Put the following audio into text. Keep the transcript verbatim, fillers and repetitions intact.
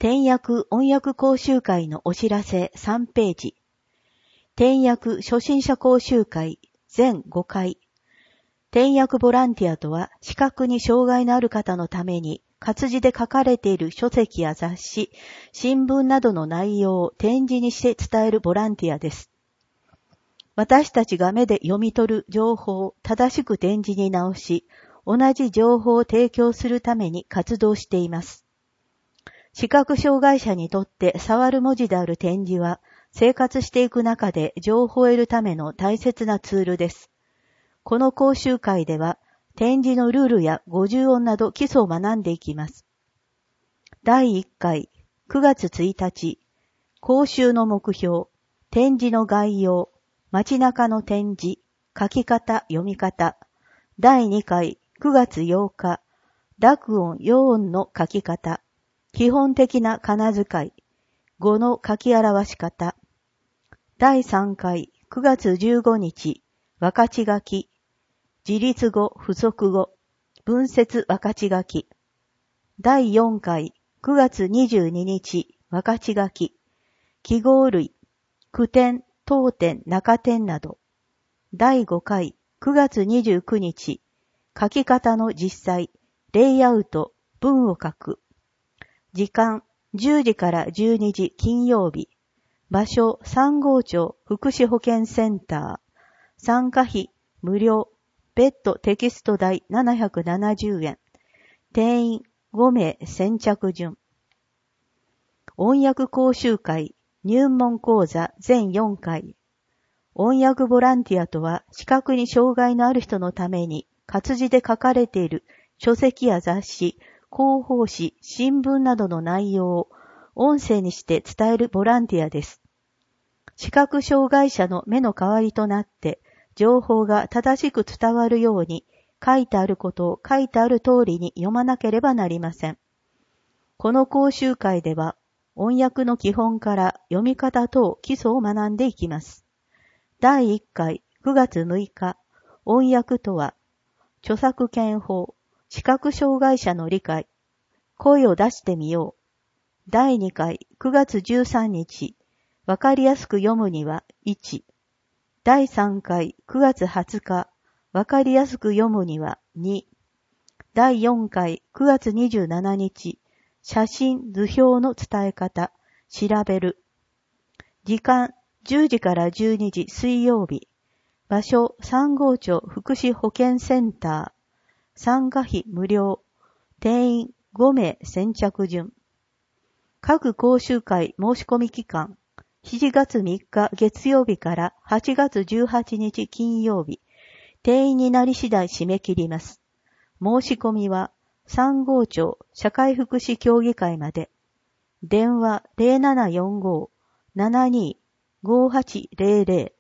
転訳音訳講習会のお知らせさんページ。転訳初心者講習会全ごかい。転訳ボランティアとは、視覚に障害のある方のために、活字で書かれている書籍や雑誌、新聞などの内容を点字にして伝えるボランティアです。私たちが目で読み取る情報を正しく点字に直し、同じ情報を提供するために活動しています。視覚障害者にとって触る文字である点字は、生活していく中で情報を得るための大切なツールです。この講習会では、点字のルールや語順音など基礎を学んでいきます。だいいっかい、くがつついたち、講習の目標、点字の概要、街中の点字、書き方、読み方。だいにかい、くがつようか、濁音、陽音の書き方。基本的な仮名遣い。語の書き表し方。だいさんかい、くがつじゅうごにち、分かち書き。自立語、不足語。文節分かち書き。だいよんかい、くがつにじゅうににち、分かち書き。記号類、句点、当点、中点など。だいごかい、くがつにじゅうくにち、書き方の実際、レイアウト、文を書く。時間、じゅうじからじゅうにじ金曜日。場所、さんごうちょう福祉保健センター。参加費、無料。別途テキスト代ななひゃくななじゅうえん。定員ごめい先着順。音訳講習会、入門講座全よんかい。音訳ボランティアとは、視覚に障害のある人のために、活字で書かれている書籍や雑誌、広報誌、新聞などの内容を音声にして伝えるボランティアです。視覚障害者の目の代わりとなって、情報が正しく伝わるように、書いてあることを書いてある通りに読まなければなりません。この講習会では、音訳の基本から読み方等基礎を学んでいきます。だいいっかい、くがつむいか、音訳とは、著作権法、視覚障害者の理解、声を出してみよう。だいにかい、くがつじゅうさんにち、わかりやすく読むにはいち。だいさんかい、くがつはつか、わかりやすく読むにはに。だいよんかい、くがつにじゅうしちにち、写真、図表の伝え方、調べる。時間、じゅうじからじゅうにじ水曜日。場所、さんごうちょう福祉保健センター。参加費無料。定員ごめい先着順。各講習会申し込み期間。しちがつみっか月曜日からはちがつじゅうはちにち金曜日。定員になり次第締め切ります。申し込みはさんごうちょう社会福祉協議会まで。電話 ゼロななよんご ななに ごはちゼロゼロ